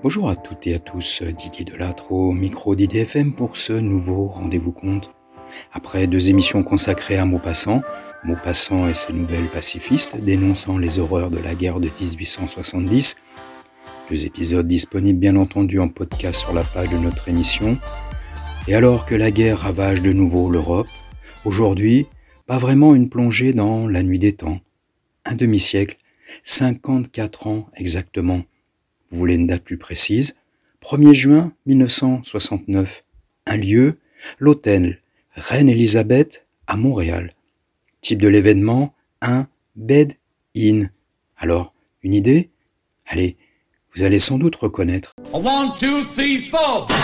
Bonjour à toutes et à tous, Didier Delattre au micro d'IDFM pour ce nouveau rendez-vous compte. Après 2 émissions consacrées à Maupassant et ses nouvelles pacifistes dénonçant les horreurs de la guerre de 1870, 2 épisodes disponibles bien entendu en podcast sur la page de notre émission. Et alors que la guerre ravage de nouveau l'Europe, aujourd'hui, pas vraiment une plongée dans la nuit des temps. Un demi-siècle, 54 ans exactement. Vous voulez une date plus précise ? 1er juin 1969. Un lieu, l'hôtel Reine Elisabeth à Montréal. Type de l'événement, un bed-in. Alors, une idée ? Allez, vous allez sans doute reconnaître. 1, 2, 3, 4.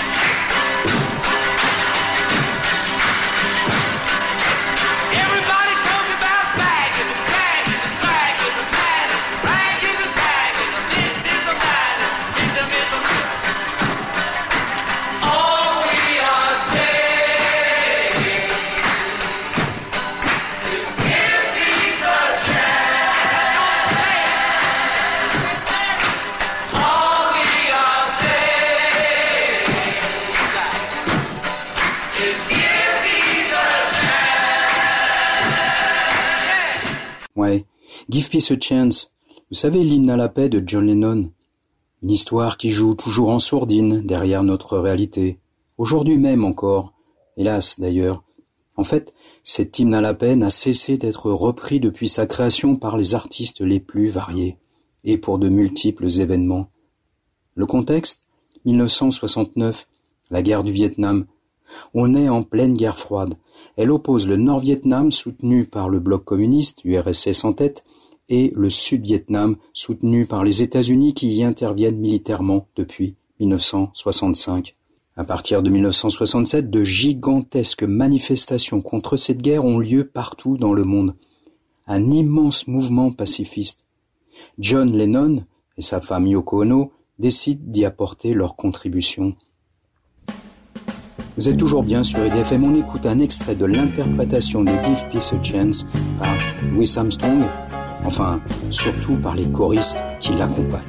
Ouais, Give Peace a Chance. Vous savez l'hymne à la paix de John Lennon. Une histoire qui joue toujours en sourdine derrière notre réalité. Aujourd'hui même encore. Hélas d'ailleurs. En fait, cet hymne à la paix n'a cessé d'être repris depuis sa création par les artistes les plus variés et pour de multiples événements. Le contexte ? 1969, la guerre du Vietnam. On est en pleine guerre froide. Elle oppose le Nord-Vietnam, soutenu par le bloc communiste, URSS en tête, et le Sud-Vietnam, soutenu par les États-Unis qui y interviennent militairement depuis 1965. À partir de 1967, de gigantesques manifestations contre cette guerre ont lieu partout dans le monde. Un immense mouvement pacifiste. John Lennon et sa femme Yoko Ono décident d'y apporter leur contribution. Vous êtes toujours bien sur IDFM, on écoute un extrait de l'interprétation de Give Peace a Chance par Louis Armstrong, enfin, surtout par les choristes qui l'accompagnent.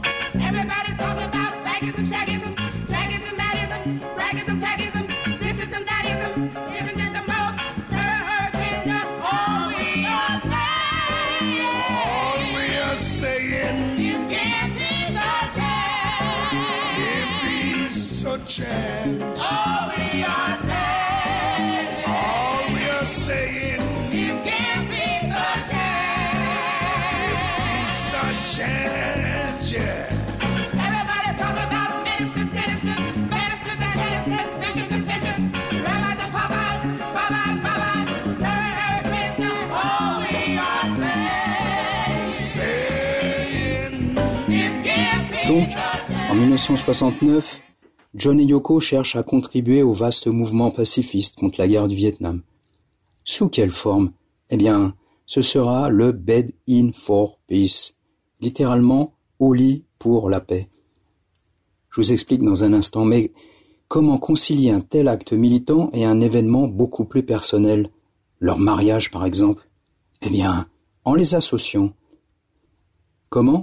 Chance. All we are saying, you can't be the chance. Give peace a chance, yeah. Everybody talk about ministers, senators, ministers and ministers, bishops and bishops, rabbis and rabbis. All we are saying, you can't be Donc, the chance. en 1969, John et Yoko cherchent à contribuer au vaste mouvement pacifiste contre la guerre du Vietnam. Sous quelle forme ? Eh bien, ce sera le Bed-in for Peace, littéralement au lit pour la paix. Je vous explique dans un instant, mais comment concilier un tel acte militant et un événement beaucoup plus personnel, leur mariage par exemple ? Eh bien, en les associant. Comment ?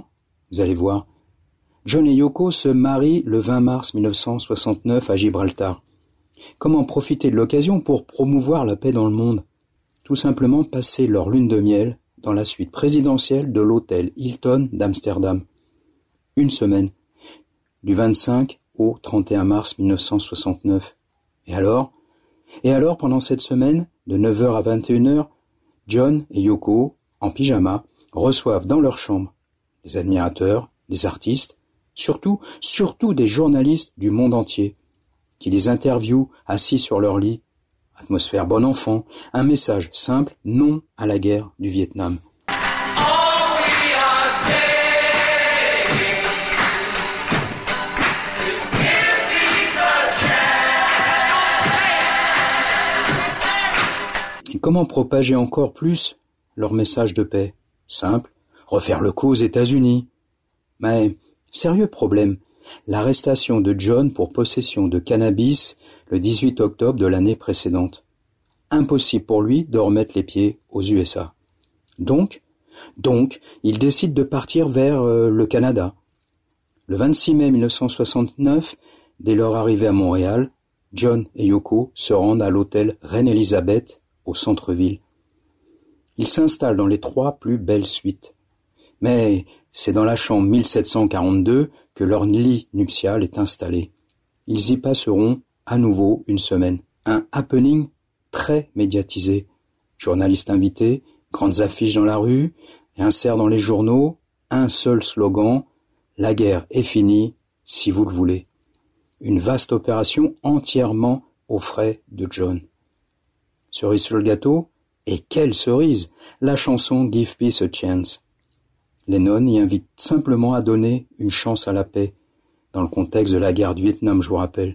Vous allez voir. John et Yoko se marient le 20 mars 1969 à Gibraltar. Comment profiter de l'occasion pour promouvoir la paix dans le monde ? Tout simplement passer leur lune de miel dans la suite présidentielle de l'hôtel Hilton d'Amsterdam. Une semaine, du 25 au 31 mars 1969. Et alors, pendant cette semaine, de 9h à 21h, John et Yoko, en pyjama, reçoivent dans leur chambre des admirateurs, des artistes, surtout des journalistes du monde entier, qui les interviewent assis sur leur lit. Atmosphère bon enfant, un message simple, non à la guerre du Vietnam. Et comment propager encore plus leur message de paix ? Simple, refaire le coup aux États-Unis. Mais sérieux problème, l'arrestation de John pour possession de cannabis le 18 octobre de l'année précédente. Impossible pour lui de remettre les pieds aux USA. Donc, il décide de partir vers le Canada. Le 26 mai 1969, dès leur arrivée à Montréal, John et Yoko se rendent à l'hôtel Reine-Élisabeth au centre-ville. Ils s'installent dans les 3 plus belles suites. Mais c'est dans la chambre 1742 que leur lit nuptial est installé. Ils y passeront à nouveau une semaine. Un happening très médiatisé. Journalistes invités, grandes affiches dans la rue, et insert dans les journaux, un seul slogan, « La guerre est finie, si vous le voulez ». Une vaste opération entièrement aux frais de John. Cerise sur le gâteau, et quelle cerise, la chanson « Give Peace a Chance ». Lennon y invite simplement à donner une chance à la paix, dans le contexte de la guerre du Vietnam, je vous rappelle.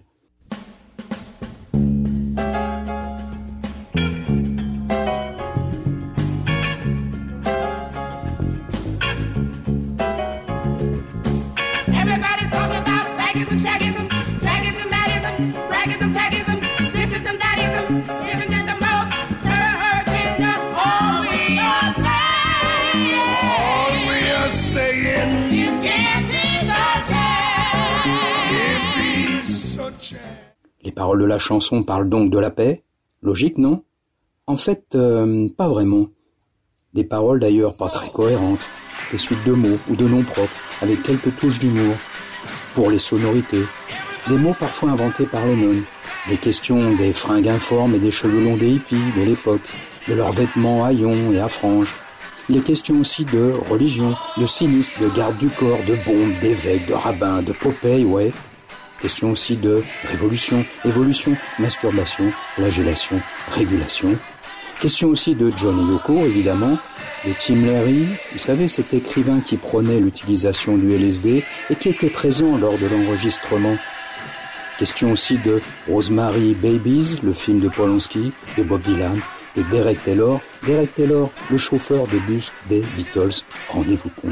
Les paroles de la chanson parlent donc de la paix. Logique, non? En fait, pas vraiment. Des paroles d'ailleurs pas très cohérentes, des suites de mots ou de noms propres, avec quelques touches d'humour. Pour les sonorités, des mots parfois inventés par Lennon, les questions des fringues informes et des cheveux longs des hippies de l'époque, de leurs vêtements à haillons et à franges. Les questions aussi de religion, de cynisme, de garde du corps, de bombes, d'évêques, de rabbins, de Popeye, ouais. Question aussi de révolution, évolution, masturbation, flagellation, régulation. Question aussi de John et Yoko, évidemment, de Tim Leary, vous savez, cet écrivain qui prônait l'utilisation du LSD et qui était présent lors de l'enregistrement. Question aussi de Rosemary Babies, le film de Polanski, de Bob Dylan, de Derek Taylor, le chauffeur de bus des Beatles, rendez-vous compte.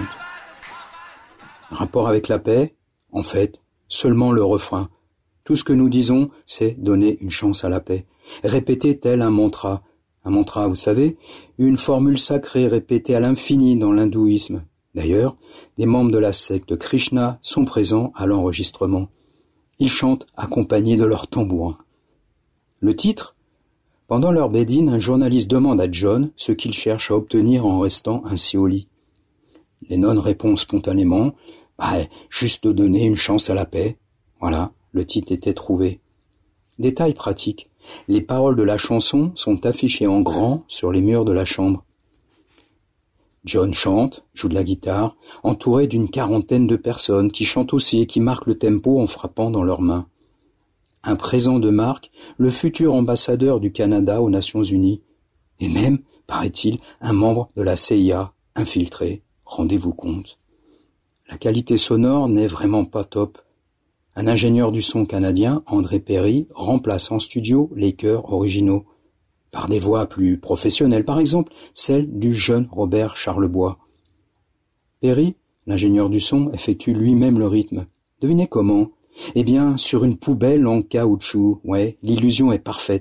Rapport avec la paix, en fait, seulement le refrain. Tout ce que nous disons, c'est donner une chance à la paix. Répéter tel un mantra. Un mantra, vous savez, une formule sacrée répétée à l'infini dans l'hindouisme. D'ailleurs, des membres de la secte Krishna sont présents à l'enregistrement. Ils chantent accompagnés de leurs tambourins. Le titre ? Pendant leur bed-in, un journaliste demande à John ce qu'il cherche à obtenir en restant ainsi au lit. Lennon répond spontanément « juste donner une chance à la paix ». Voilà, le titre était trouvé. Détail pratique, les paroles de la chanson sont affichées en grand sur les murs de la chambre. John chante, joue de la guitare, entouré d'une 40aine de personnes qui chantent aussi et qui marquent le tempo en frappant dans leurs mains. Un présent de marque, le futur ambassadeur du Canada aux Nations Unies, et même, paraît-il, un membre de la CIA infiltré, rendez-vous compte. La qualité sonore n'est vraiment pas top. Un ingénieur du son canadien, André Perry, remplace en studio les chœurs originaux, par des voix plus professionnelles, par exemple celle du jeune Robert Charlebois. Perry, l'ingénieur du son, effectue lui-même le rythme. Devinez comment ? Eh bien, sur une poubelle en caoutchouc, ouais, l'illusion est parfaite.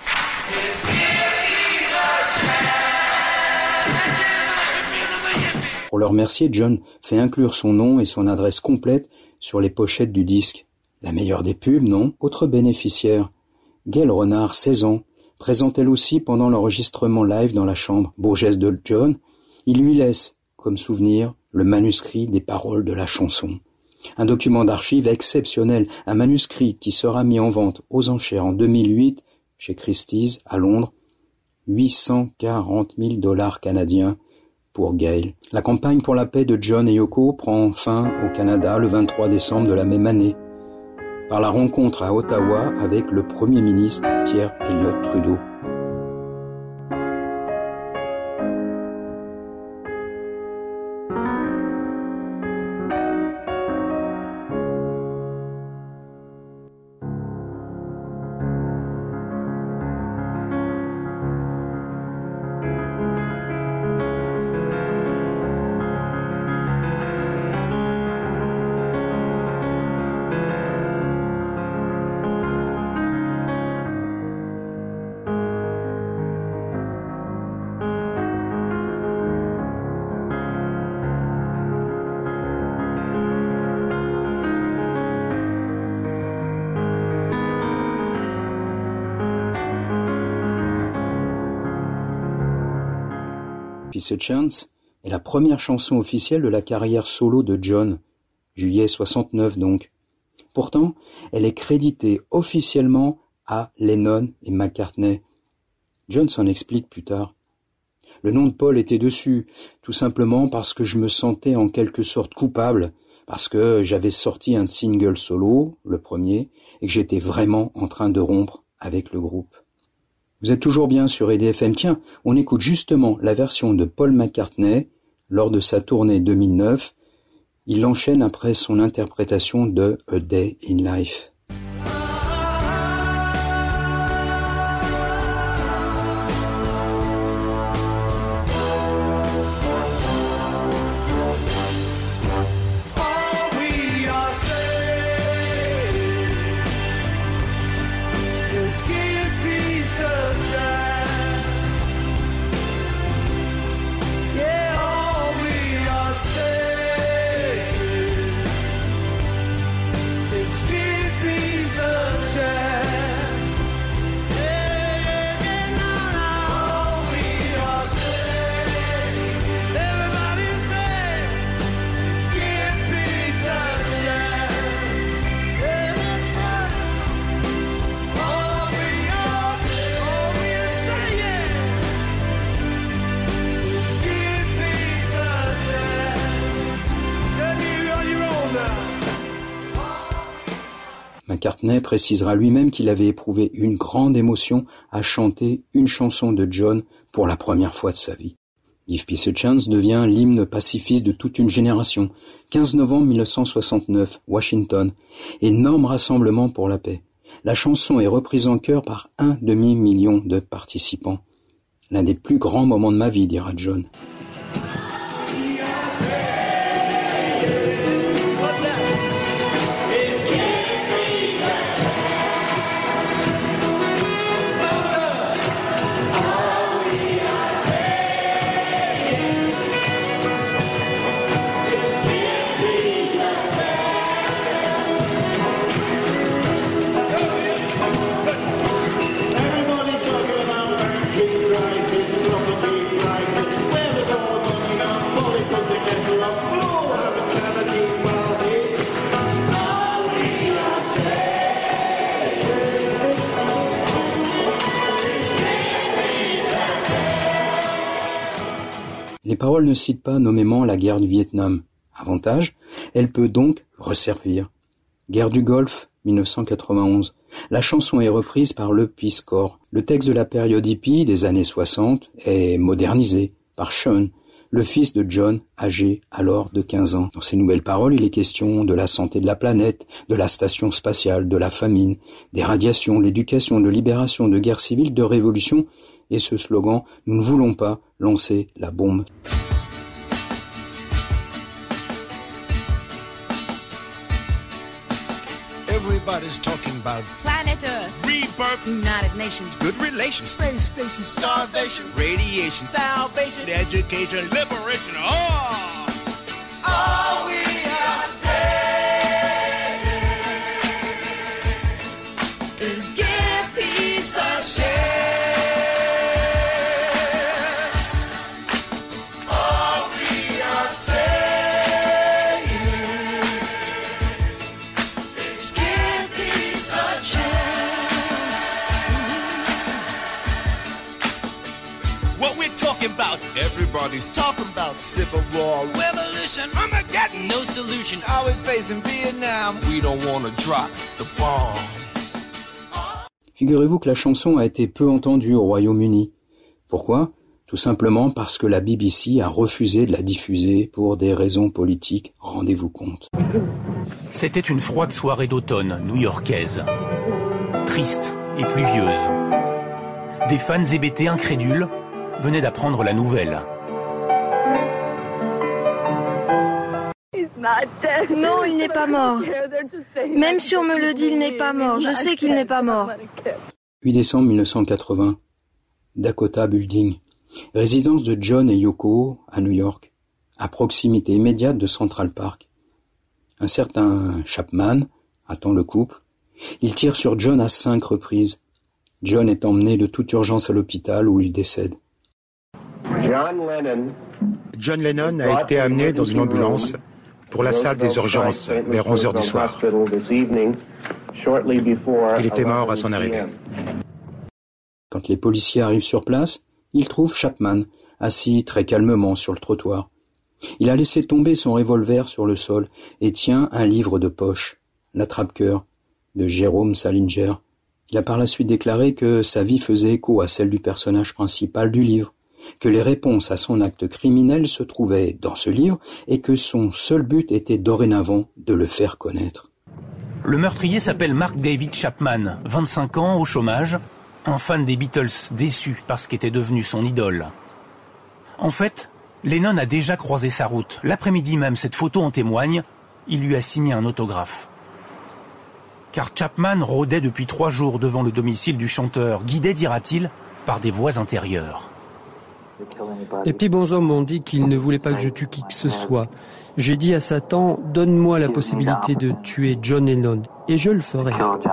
Pour le remercier, John fait inclure son nom et son adresse complète sur les pochettes du disque. La meilleure des pubs, non ? Autre bénéficiaire, Gail Renard, 16 ans, présente elle aussi pendant l'enregistrement live dans la chambre. Beau geste de John, il lui laisse, comme souvenir, le manuscrit des paroles de la chanson. Un document d'archives exceptionnel, un manuscrit qui sera mis en vente aux enchères en 2008 chez Christie's à Londres, 840 000 $ canadiens pour Gail. La campagne pour la paix de John et Yoko prend fin au Canada le 23 décembre de la même année, par la rencontre à Ottawa avec le Premier ministre Pierre Elliott Trudeau. Peace a Chance est la première chanson officielle de la carrière solo de John, juillet 69 donc. Pourtant, elle est créditée officiellement à Lennon et McCartney. John s'en explique plus tard. Le nom de Paul était dessus, tout simplement parce que je me sentais en quelque sorte coupable, parce que j'avais sorti un single solo, le premier, et que j'étais vraiment en train de rompre avec le groupe. Vous êtes toujours bien sur EDFM. Tiens, on écoute justement la version de Paul McCartney lors de sa tournée 2009. Il l'enchaîne après son interprétation de A Day in Life. McCartney précisera lui-même qu'il avait éprouvé une grande émotion à chanter une chanson de John pour la première fois de sa vie. Give Peace a Chance devient l'hymne pacifiste de toute une génération. 15 novembre 1969, Washington, énorme rassemblement pour la paix. La chanson est reprise en chœur par 1,5 million de participants. L'un des plus grands moments de ma vie, dira John. Les paroles ne citent pas nommément la guerre du Vietnam. Avantage, elle peut donc resservir. Guerre du Golfe, 1991. La chanson est reprise par le Peace Corps. Le texte de la période hippie des années 60 est modernisé par Sean, le fils de John, âgé alors de 15 ans. Dans ces nouvelles paroles, il est question de la santé de la planète, de la station spatiale, de la famine, des radiations, de l'éducation, de libération, de guerre civile, de révolution, et ce slogan « Nous ne voulons pas lancer la bombe ». Everybody's talking about planet Earth, rebirth, United Nations, good relations, space station, starvation, radiation, salvation, education, liberation. Oh! All we are saying is give peace a chance. All we are saying is give peace a chance. What we're talking about, everybody's talking about civil war, revolution, Armageddon, no solution. Are we facing Vietnam? We don't want to drop the bomb. Figurez-vous que la chanson a été peu entendue au Royaume-Uni. Pourquoi ? Tout simplement parce que la BBC a refusé de la diffuser pour des raisons politiques, rendez-vous compte. C'était une froide soirée d'automne new-yorkaise, triste et pluvieuse. Des fans hébétés incrédules venaient d'apprendre la nouvelle. Non, il n'est pas mort. Même si on me le dit, il n'est pas mort. Je sais qu'il n'est pas mort. 8 décembre 1980, Dakota Building, résidence de John et Yoko à New York, à proximité immédiate de Central Park. Un certain Chapman attend le couple. Il tire sur John à 5 reprises. John est emmené de toute urgence à l'hôpital où il décède. John John Lennon a été amené dans une ambulance pour la salle des urgences vers 11h du soir. Il était mort à son arrivée. Quand les policiers arrivent sur place, ils trouvent Chapman, assis très calmement sur le trottoir. Il a laissé tomber son revolver sur le sol et tient un livre de poche, L'attrape-cœur, de Jérôme Salinger. Il a par la suite déclaré que sa vie faisait écho à celle du personnage principal du livre, que les réponses à son acte criminel se trouvaient dans ce livre et que son seul but était dorénavant de le faire connaître. Le meurtrier s'appelle Mark David Chapman, 25 ans, au chômage, un fan des Beatles déçu par ce qu'était devenu son idole. En fait, Lennon a déjà croisé sa route. L'après-midi même, cette photo en témoigne, il lui a signé un autographe. Car Chapman rôdait depuis 3 jours devant le domicile du chanteur, guidé, dira-t-il, par des voix intérieures. Les petits bonshommes m'ont dit qu'ils ne voulaient pas que je tue qui que ce soit. J'ai dit à Satan, donne-moi la possibilité de tuer John Lennon, et je le ferai.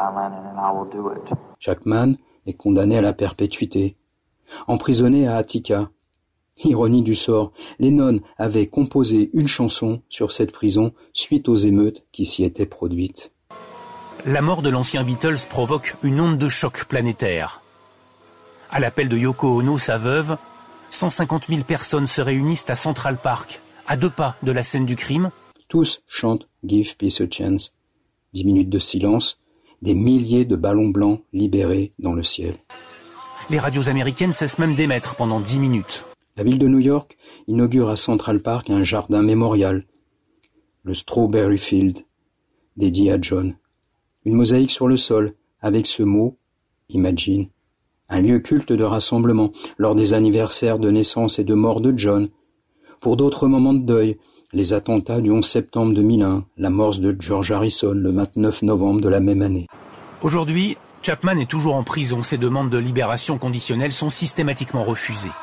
Chapman est condamné à la perpétuité, emprisonné à Attica. Ironie du sort, Lennon avait composé une chanson sur cette prison suite aux émeutes qui s'y étaient produites. La mort de l'ancien Beatles provoque une onde de choc planétaire. À l'appel de Yoko Ono, sa veuve, 150 000 personnes se réunissent à Central Park, à 2 pas de la scène du crime. Tous chantent « Give Peace a Chance ». 10 minutes de silence, des milliers de ballons blancs libérés dans le ciel. Les radios américaines cessent même d'émettre pendant 10 minutes. La ville de New York inaugure à Central Park un jardin mémorial, le Strawberry Field, dédié à John. Une mosaïque sur le sol, avec ce mot « Imagine ». Un lieu culte de rassemblement lors des anniversaires de naissance et de mort de John. Pour d'autres moments de deuil, les attentats du 11 septembre 2001, la mort de George Harrison le 29 novembre de la même année. Aujourd'hui, Chapman est toujours en prison. Ses demandes de libération conditionnelle sont systématiquement refusées.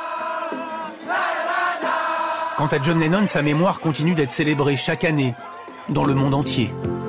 Quant à John Lennon, sa mémoire continue d'être célébrée chaque année, dans le monde entier.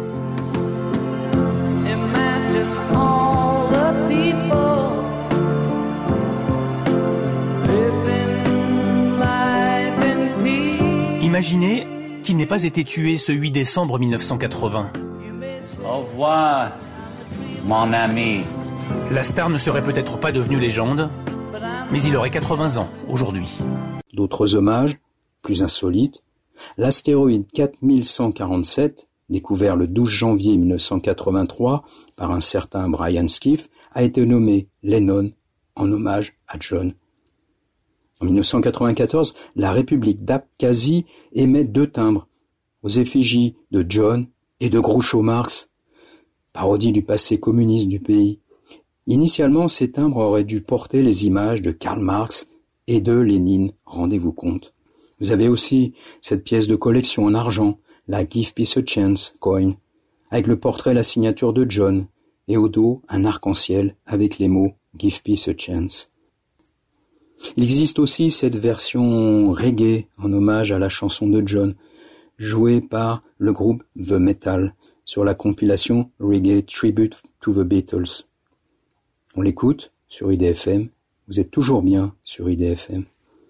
Imaginez qu'il n'ait pas été tué ce 8 décembre 1980. Au revoir, mon ami. La star ne serait peut-être pas devenue légende, mais il aurait 80 ans aujourd'hui. D'autres hommages, plus insolites, l'astéroïde 4147, découvert le 12 janvier 1983 par un certain Brian Skiff, a été nommé Lennon en hommage à John. En 1994, la République d'Abkhazie émet 2 timbres aux effigies de John et de Groucho Marx, parodie du passé communiste du pays. Initialement, ces timbres auraient dû porter les images de Karl Marx et de Lénine, rendez-vous compte. Vous avez aussi cette pièce de collection en argent, la Give Peace a Chance coin, avec le portrait et la signature de John, et au dos un arc-en-ciel avec les mots Give Peace a Chance. Il existe aussi cette version reggae en hommage à la chanson de John, jouée par le groupe The Metal sur la compilation Reggae Tribute to the Beatles. On l'écoute sur IDFM, vous êtes toujours bien sur IDFM.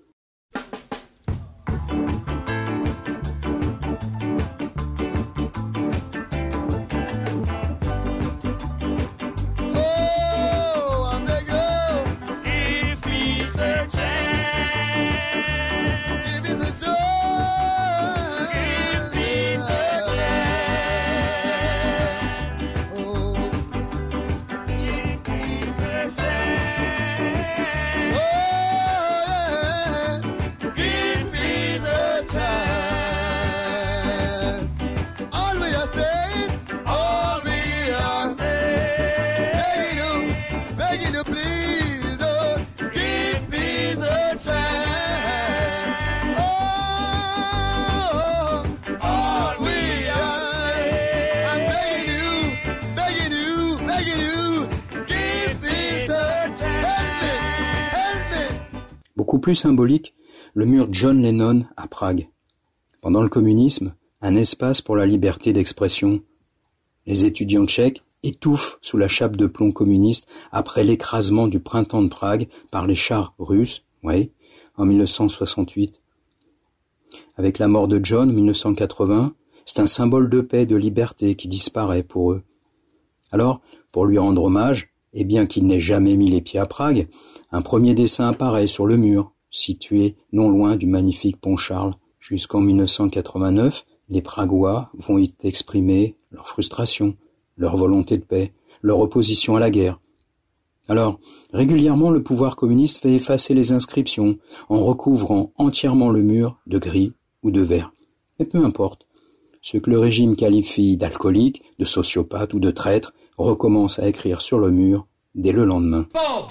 Beaucoup plus symbolique, le mur John Lennon à Prague. Pendant le communisme, un espace pour la liberté d'expression. Les étudiants tchèques étouffent sous la chape de plomb communiste après l'écrasement du printemps de Prague par les chars russes, en 1968. Avec la mort de John en 1980, c'est un symbole de paix et de liberté qui disparaît pour eux. Alors, pour lui rendre hommage, et bien qu'il n'ait jamais mis les pieds à Prague, un premier dessin apparaît sur le mur, situé non loin du magnifique pont Charles. Jusqu'en 1989, les Pragois vont y exprimer leur frustration, leur volonté de paix, leur opposition à la guerre. Alors, régulièrement, le pouvoir communiste fait effacer les inscriptions en recouvrant entièrement le mur de gris ou de vert. Mais peu importe, ceux que le régime qualifie d'alcooliques, de sociopathes ou de traîtres recommencent à écrire sur le mur dès le lendemain.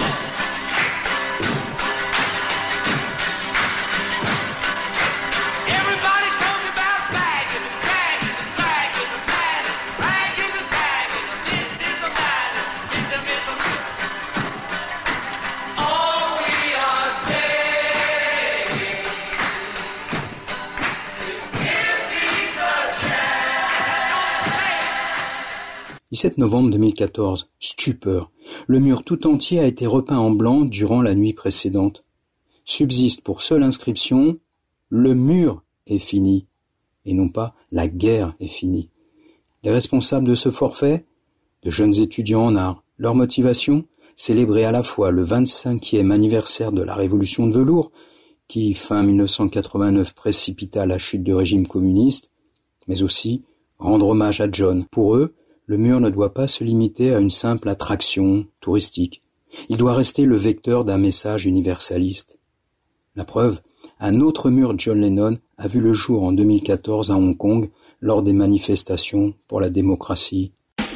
« 17 novembre 2014, stupeur. Le mur tout entier a été repeint en blanc durant la nuit précédente. Subsiste pour seule inscription « Le mur est fini » et non pas « La guerre est finie ». Les responsables de ce forfait, de jeunes étudiants en art, leur motivation, célébrer à la fois le 25e anniversaire de la révolution de velours, qui, fin 1989, précipita la chute du régime communiste, mais aussi rendre hommage à John. Pour eux, le mur ne doit pas se limiter à une simple attraction touristique. Il doit rester le vecteur d'un message universaliste. La preuve, un autre mur de John Lennon a vu le jour en 2014 à Hong Kong lors des manifestations pour la démocratie.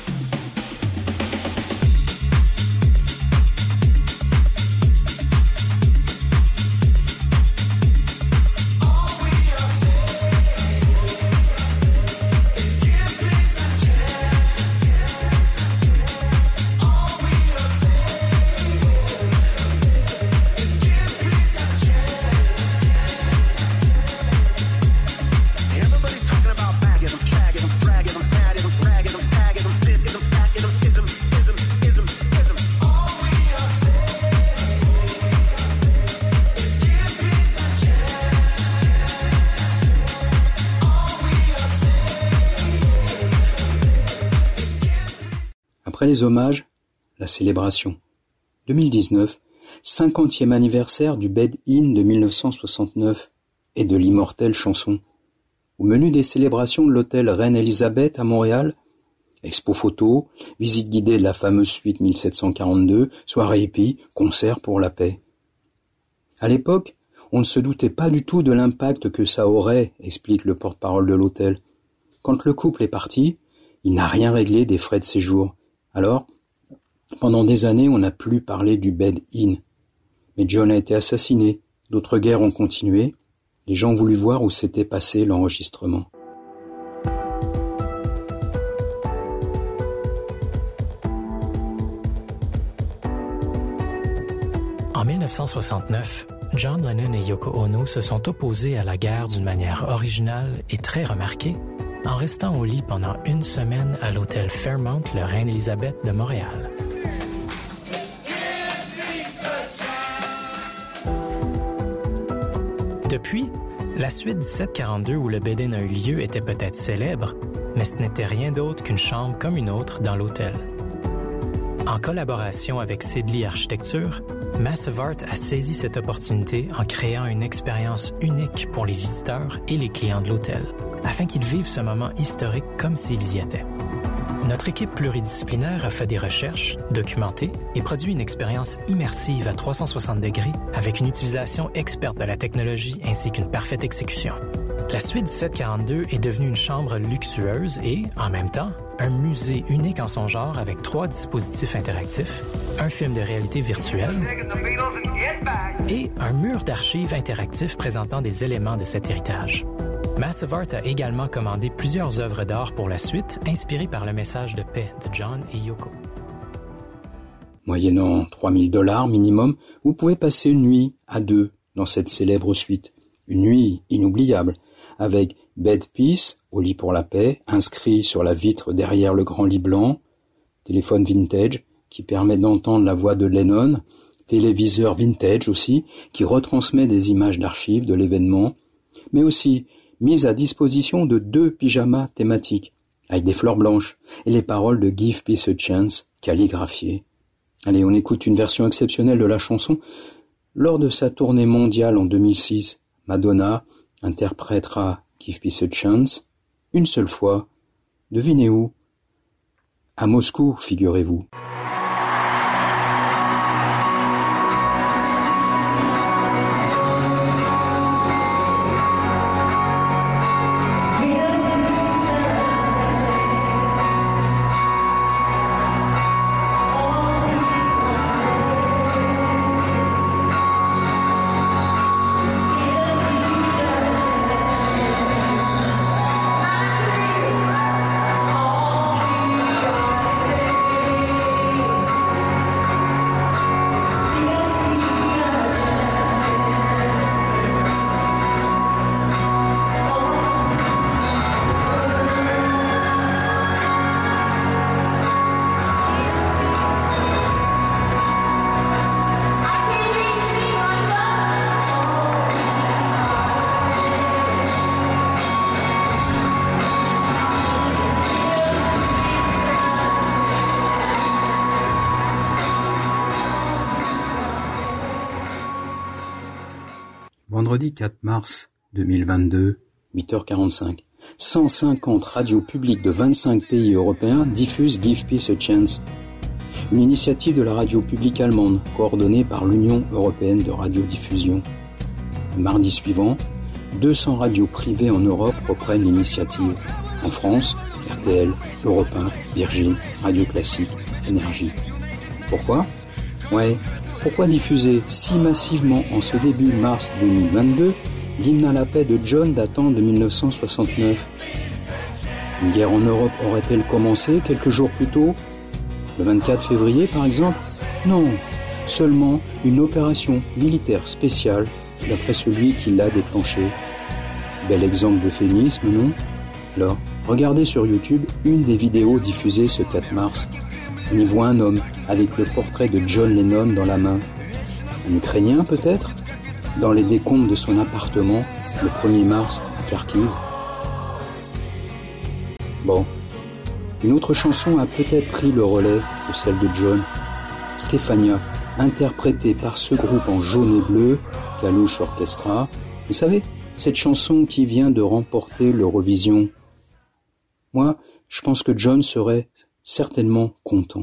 Après les hommages, la célébration. 2019, 50e anniversaire du Bed-In de 1969 et de l'immortelle chanson. Au menu des célébrations de l'hôtel Reine-Élisabeth à Montréal, expo photo, visite guidée de la fameuse suite 1742, soirée hippie, concert pour la paix. À l'époque, on ne se doutait pas du tout de l'impact que ça aurait, explique le porte-parole de l'hôtel. Quand le couple est parti, il n'a rien réglé des frais de séjour. Alors, pendant des années, on n'a plus parlé du Bed-In. Mais John a été assassiné, d'autres guerres ont continué, les gens ont voulu voir où s'était passé l'enregistrement. En 1969, John Lennon et Yoko Ono se sont opposés à la guerre d'une manière originale et très remarquée, en restant au lit pendant une semaine à l'hôtel Fairmont, le Reine-Élisabeth de Montréal. Depuis, la suite 1742 où le Bed-In a eu lieu était peut-être célèbre, mais ce n'était rien d'autre qu'une chambre comme une autre dans l'hôtel. En collaboration avec Sidley Architecture, Massive Art a saisi cette opportunité en créant une expérience unique pour les visiteurs et les clients de l'hôtel, afin qu'ils vivent ce moment historique comme s'ils y étaient. Notre équipe pluridisciplinaire a fait des recherches, documenté et produit une expérience immersive à 360 degrés avec une utilisation experte de la technologie ainsi qu'une parfaite exécution. La suite 1742 est devenue une chambre luxueuse et, en même temps, un musée unique en son genre avec 3 dispositifs interactifs, un film de réalité virtuelle et un mur d'archives interactif présentant des éléments de cet héritage. Massive Art a également commandé plusieurs œuvres d'art pour la suite, inspirées par le message de paix de John et Yoko. Moyennant $3,000 minimum, vous pouvez passer une nuit à 2 dans cette célèbre suite. Une nuit inoubliable, avec Bed Peace, au lit pour la paix, inscrit sur la vitre derrière le grand lit blanc, téléphone vintage qui permet d'entendre la voix de Lennon, téléviseur vintage aussi, qui retransmet des images d'archives de l'événement, mais aussi mise à disposition de 2 pyjamas thématiques, avec des fleurs blanches et les paroles de Give Peace a Chance calligraphiées. Allez, on écoute une version exceptionnelle de la chanson. Lors de sa tournée mondiale en 2006, Madonna interprétera Give Peace a Chance une seule fois. Devinez où? À Moscou, figurez-vous. Vendredi 4 mars 2022, 8h45, 150 radios publiques de 25 pays européens diffusent Give Peace a Chance, une initiative de la radio publique allemande coordonnée par l'Union européenne de radiodiffusion. Le mardi suivant, 200 radios privées en Europe reprennent l'initiative. En France, RTL, Europe 1, Virgin, Radio Classique, Énergie. Pourquoi ? Pourquoi diffuser si massivement en ce début mars 2022 l'hymne à la paix de John datant de 1969 ? Une guerre en Europe aurait-elle commencé quelques jours plus tôt ? Le 24 février par exemple ? Non, seulement une opération militaire spéciale d'après celui qui l'a déclenchée. Bel exemple d'euphémisme, non ? Alors, regardez sur YouTube une des vidéos diffusées ce 4 mars. On y voit un homme avec le portrait de John Lennon dans la main. Un Ukrainien peut-être ? Dans les décombres de son appartement le 1er mars à Kharkiv. Bon, une autre chanson a peut-être pris le relais de celle de John. Stefania, interprétée par ce groupe en jaune et bleu, Kalush Orchestra. Vous savez, cette chanson qui vient de remporter l'Eurovision. Moi, je pense que John serait certainement content.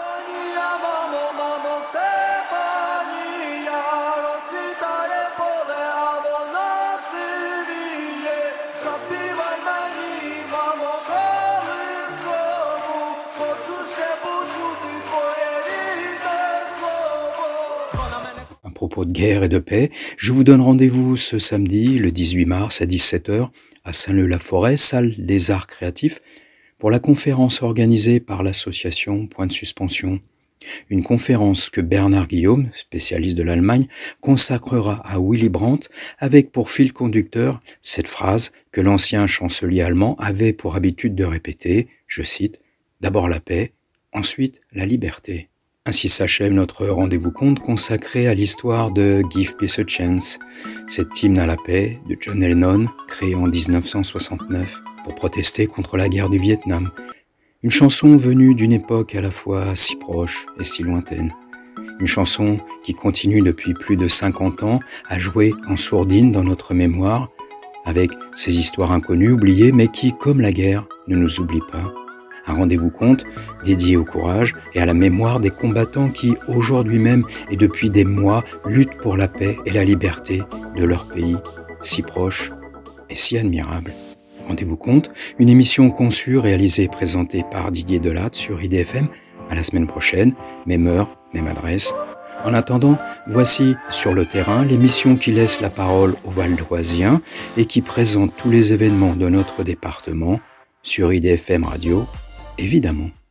À propos de guerre et de paix, je vous donne rendez-vous ce samedi, le 18 mars à 17h, à Saint-Leu-la-Forêt, salle des arts créatifs, pour la conférence organisée par l'association Point de Suspension. Une conférence que Bernard Guillaume, spécialiste de l'Allemagne, consacrera à Willy Brandt avec pour fil conducteur cette phrase que l'ancien chancelier allemand avait pour habitude de répéter, je cite, « D'abord la paix, ensuite la liberté ». Ainsi s'achève notre rendez-vous compte consacré à l'histoire de Give Peace a Chance, cet hymne à la paix de John Lennon créé en 1969 pour protester contre la guerre du Vietnam. Une chanson venue d'une époque à la fois si proche et si lointaine. Une chanson qui continue depuis plus de 50 ans à jouer en sourdine dans notre mémoire, avec ses histoires inconnues, oubliées, mais qui, comme la guerre, ne nous oublie pas. Un rendez-vous compte dédié au courage et à la mémoire des combattants qui, aujourd'hui même et depuis des mois, luttent pour la paix et la liberté de leur pays, si proche et si admirable. Rendez-vous compte, une émission conçue, réalisée et présentée par Didier Delatte sur IDFM. À la semaine prochaine, même heure, même adresse. En attendant, voici Sur le terrain, l'émission qui laisse la parole aux Val-d'Oisiens et qui présente tous les événements de notre département sur IDFM Radio, évidemment.